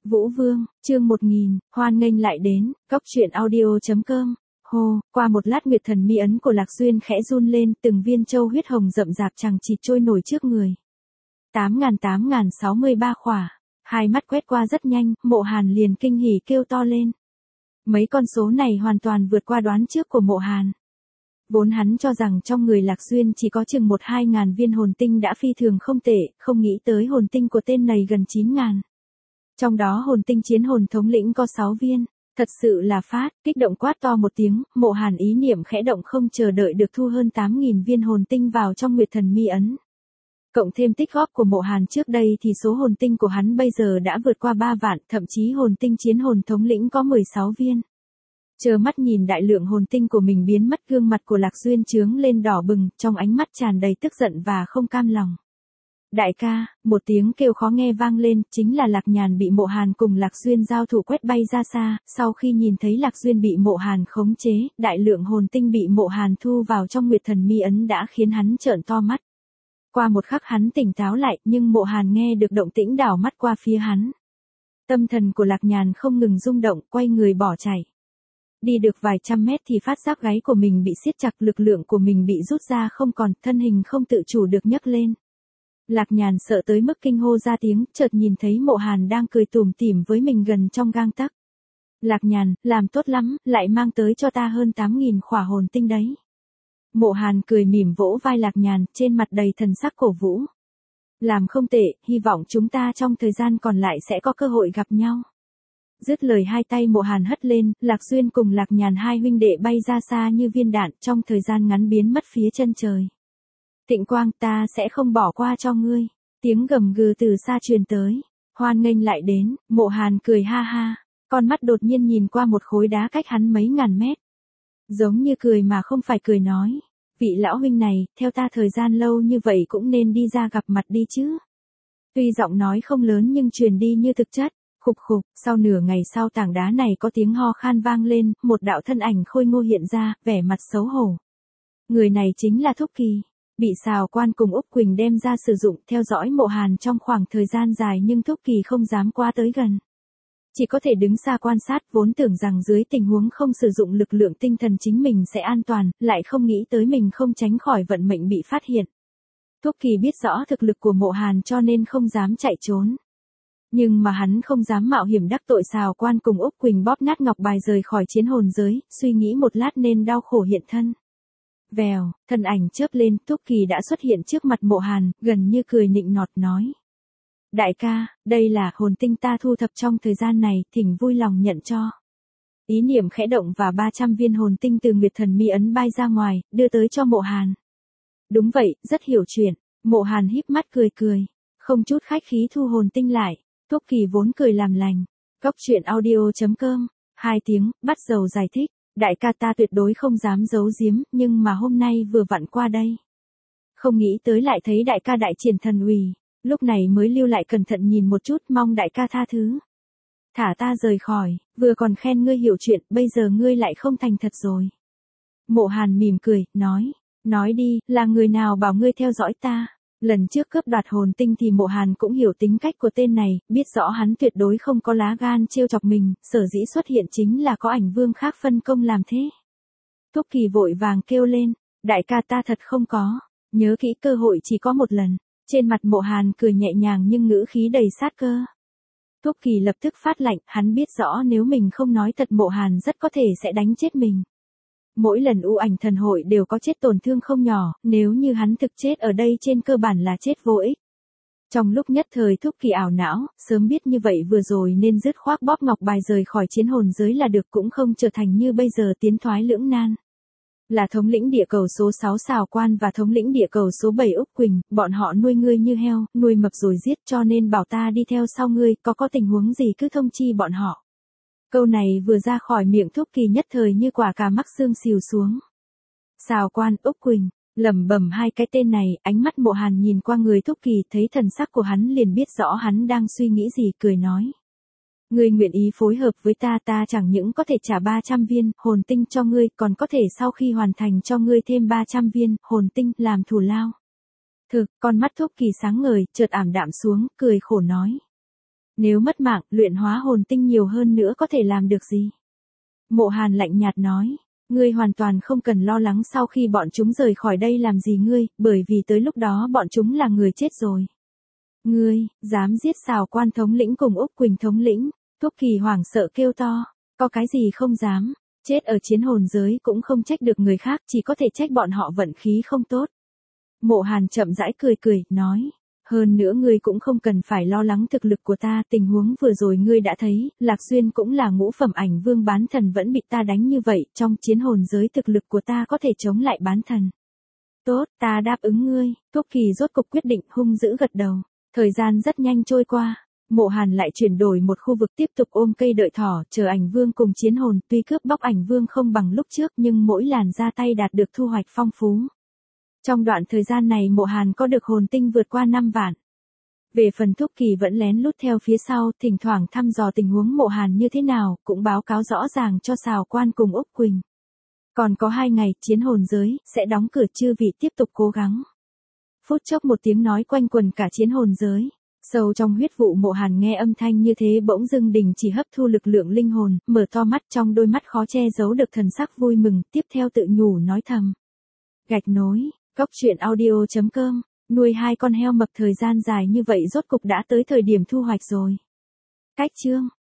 Vũ Vương, chương 1000, hoan nghênh lại đến, góc truyện audio.com. Hô, qua một lát nguyệt thần mi ấn của Lạc Duyên khẽ run lên, từng viên châu huyết hồng rậm rạp chằng chịt trôi nổi trước người. 8.063 khỏa, hai mắt quét qua rất nhanh, Mộ Hàn liền kinh hỉ kêu to lên. Mấy con số này hoàn toàn vượt qua đoán trước của Mộ Hàn. Vốn hắn cho rằng trong người Lạc Duyên chỉ có chừng 1-2 ngàn viên hồn tinh đã phi thường không tệ, không nghĩ tới hồn tinh của tên này gần 9 ngàn. Trong đó hồn tinh chiến hồn thống lĩnh có 6 viên, thật sự là phát, kích động quát to một tiếng, Mộ Hàn ý niệm khẽ động không chờ đợi được thu hơn 8.000 viên hồn tinh vào trong nguyệt thần mi ấn. Cộng thêm tích góp của Mộ Hàn trước đây thì số hồn tinh của hắn bây giờ đã vượt qua 3 vạn, thậm chí hồn tinh chiến hồn thống lĩnh có 16 viên. Chờ mắt nhìn đại lượng hồn tinh của mình biến mất, gương mặt của Lạc Duyên chướng lên đỏ bừng, trong ánh mắt tràn đầy tức giận và không cam lòng. Đại ca, một tiếng kêu khó nghe vang lên, chính là Lạc Nhàn bị Mộ Hàn cùng Lạc Duyên giao thủ quét bay ra xa, sau khi nhìn thấy Lạc Duyên bị Mộ Hàn khống chế, đại lượng hồn tinh bị Mộ Hàn thu vào trong nguyệt thần mi ấn đã khiến hắn trợn to mắt. Qua một khắc hắn tỉnh táo lại, nhưng Mộ Hàn nghe được động tĩnh đảo mắt qua phía hắn. Tâm thần của Lạc Nhàn không ngừng rung động, quay người bỏ chạy. Đi được vài trăm mét thì phát giác gáy của mình bị siết chặt, lực lượng của mình bị rút ra không còn, thân hình không tự chủ được nhấc lên. Lạc Nhàn sợ tới mức kinh hô ra tiếng, chợt nhìn thấy Mộ Hàn đang cười tủm tỉm với mình gần trong gang tấc. Lạc Nhàn, làm tốt lắm, lại mang tới cho ta hơn 8.000 khỏa hồn tinh đấy. Mộ Hàn cười mỉm vỗ vai Lạc Nhàn, trên mặt đầy thần sắc cổ vũ. Làm không tệ, hy vọng chúng ta trong thời gian còn lại sẽ có cơ hội gặp nhau. Dứt lời hai tay Mộ Hàn hất lên, Lạc Duyên cùng Lạc Nhàn hai huynh đệ bay ra xa như viên đạn, trong thời gian ngắn biến mất phía chân trời. Tịnh Quang, ta sẽ không bỏ qua cho ngươi. Tiếng gầm gừ từ xa truyền tới. Hoan nghênh lại đến, Mộ Hàn cười ha ha. Con mắt đột nhiên nhìn qua một khối đá cách hắn mấy ngàn mét. Giống như cười mà không phải cười nói. Vị lão huynh này, theo ta thời gian lâu như vậy cũng nên đi ra gặp mặt đi chứ. Tuy giọng nói không lớn nhưng truyền đi như thực chất. Khục khục, sau nửa ngày sau tảng đá này có tiếng ho khan vang lên, một đạo thân ảnh khôi ngô hiện ra, vẻ mặt xấu hổ. Người này chính là Thúc Kỳ. Bị Sào Quan cùng Úc Quỳnh đem ra sử dụng, theo dõi Mộ Hàn trong khoảng thời gian dài nhưng Thúc Kỳ không dám qua tới gần. Chỉ có thể đứng xa quan sát, vốn tưởng rằng dưới tình huống không sử dụng lực lượng tinh thần chính mình sẽ an toàn, lại không nghĩ tới mình không tránh khỏi vận mệnh bị phát hiện. Thúc Kỳ biết rõ thực lực của Mộ Hàn cho nên không dám chạy trốn. Nhưng mà hắn không dám mạo hiểm đắc tội Sào Quan cùng Úc Quỳnh bóp nát ngọc bài rời khỏi chiến hồn giới, suy nghĩ một lát nên đau khổ hiện thân. Vèo, thân ảnh chớp lên, Thúc Kỳ đã xuất hiện trước mặt Mộ Hàn, gần như cười nịnh nọt nói. Đại ca, đây là hồn tinh ta thu thập trong thời gian này, thỉnh vui lòng nhận cho. Ý niệm khẽ động và 300 viên hồn tinh từ nguyệt thần mi ấn bay ra ngoài, đưa tới cho Mộ Hàn. Đúng vậy, rất hiểu chuyện. Mộ Hàn híp mắt cười cười, không chút khách khí thu hồn tinh lại. Thúc Kỳ vốn cười làm lành. Góc truyện audio.com. 2 tiếng, bắt đầu giải thích. Đại ca ta tuyệt đối không dám giấu giếm, nhưng mà hôm nay vừa vặn qua đây. Không nghĩ tới lại thấy đại ca đại triển thần uy, lúc này mới lưu lại cẩn thận nhìn một chút, mong đại ca tha thứ. Thả ta rời khỏi, vừa còn khen ngươi hiểu chuyện, bây giờ ngươi lại không thành thật rồi. Mộ Hàn mỉm cười, nói đi, là người nào bảo ngươi theo dõi ta? Lần trước cướp đoạt hồn tinh thì Mộ Hàn cũng hiểu tính cách của tên này, biết rõ hắn tuyệt đối không có lá gan trêu chọc mình, sở dĩ xuất hiện chính là có ảnh vương khác phân công làm thế. Thúc Kỳ vội vàng kêu lên, đại ca ta thật không có, nhớ kỹ cơ hội chỉ có một lần. Trên mặt Mộ Hàn cười nhẹ nhàng nhưng ngữ khí đầy sát cơ. Thúc Kỳ lập tức phát lạnh, hắn biết rõ nếu mình không nói thật Mộ Hàn rất có thể sẽ đánh chết mình. Mỗi lần u ảnh thần hội đều có chết tổn thương không nhỏ, nếu như hắn thực chết ở đây trên cơ bản là chết vô ích. Trong lúc nhất thời Thúc Kỳ ảo não, sớm biết như vậy vừa rồi nên dứt khoát bóp ngọc bài rời khỏi chiến hồn giới là được, cũng không trở thành như bây giờ tiến thoái lưỡng nan. Là thống lĩnh địa cầu số 6 Sào Quan và thống lĩnh địa cầu số 7 Úc Quỳnh, bọn họ nuôi ngươi như heo, nuôi mập rồi giết, cho nên bảo ta đi theo sau ngươi, có tình huống gì cứ thông chi bọn họ. Câu này vừa ra khỏi miệng Thúc Kỳ nhất thời như quả cà mắc xương xìu xuống. Sào Quan, Úc Quỳnh, lẩm bẩm hai cái tên này, ánh mắt Mộ Hàn nhìn qua người Thúc Kỳ, thấy thần sắc của hắn liền biết rõ hắn đang suy nghĩ gì, cười nói. Ngươi nguyện ý phối hợp với ta, ta chẳng những có thể trả 300 viên hồn tinh cho ngươi, còn có thể sau khi hoàn thành cho ngươi thêm 300 viên hồn tinh làm thù lao. Thực, con mắt Thúc Kỳ sáng ngời, chợt ảm đạm xuống, cười khổ nói. Nếu mất mạng, luyện hóa hồn tinh nhiều hơn nữa có thể làm được gì? Mộ Hàn lạnh nhạt nói, ngươi hoàn toàn không cần lo lắng sau khi bọn chúng rời khỏi đây làm gì ngươi, bởi vì tới lúc đó bọn chúng là người chết rồi. Ngươi, dám giết Sào Quan thống lĩnh cùng Úc Quỳnh thống lĩnh, Thúc Kỳ hoảng sợ kêu to, có cái gì không dám, chết ở chiến hồn giới cũng không trách được người khác, chỉ có thể trách bọn họ vận khí không tốt. Mộ Hàn chậm rãi cười, nói, hơn nữa ngươi cũng không cần phải lo lắng thực lực của ta, tình huống vừa rồi ngươi đã thấy, Lạc Xuyên cũng là ngũ phẩm ảnh vương bán thần vẫn bị ta đánh như vậy, trong chiến hồn giới thực lực của ta có thể chống lại bán thần. Tốt, ta đáp ứng ngươi, Thúc Kỳ rốt cục quyết định hung dữ gật đầu. Thời gian rất nhanh trôi qua, Mộ Hàn lại chuyển đổi một khu vực tiếp tục ôm cây đợi thỏ, chờ ảnh vương cùng chiến hồn, tuy cướp bóc ảnh vương không bằng lúc trước nhưng mỗi làn ra tay đạt được thu hoạch phong phú. Trong đoạn thời gian này Mộ Hàn có được hồn tinh vượt qua 5 vạn. Về phần Thúc Kỳ vẫn lén lút theo phía sau, thỉnh thoảng thăm dò tình huống Mộ Hàn như thế nào, cũng báo cáo rõ ràng cho Sào Quan cùng Úc Quỳnh. Còn có 2 ngày, chiến hồn giới, sẽ đóng cửa, chư vị tiếp tục cố gắng. Phút chốc một tiếng nói quanh quần cả chiến hồn giới. Sâu trong huyết vụ Mộ Hàn nghe âm thanh như thế bỗng dưng đình chỉ hấp thu lực lượng linh hồn, mở to mắt, trong đôi mắt khó che giấu được thần sắc vui mừng, tiếp theo tự nhủ nói thầm. Gạch nối, Cốc.truyện audio.com, nuôi 2 con heo mập thời gian dài như vậy rốt cục đã tới thời điểm thu hoạch rồi. Cách chương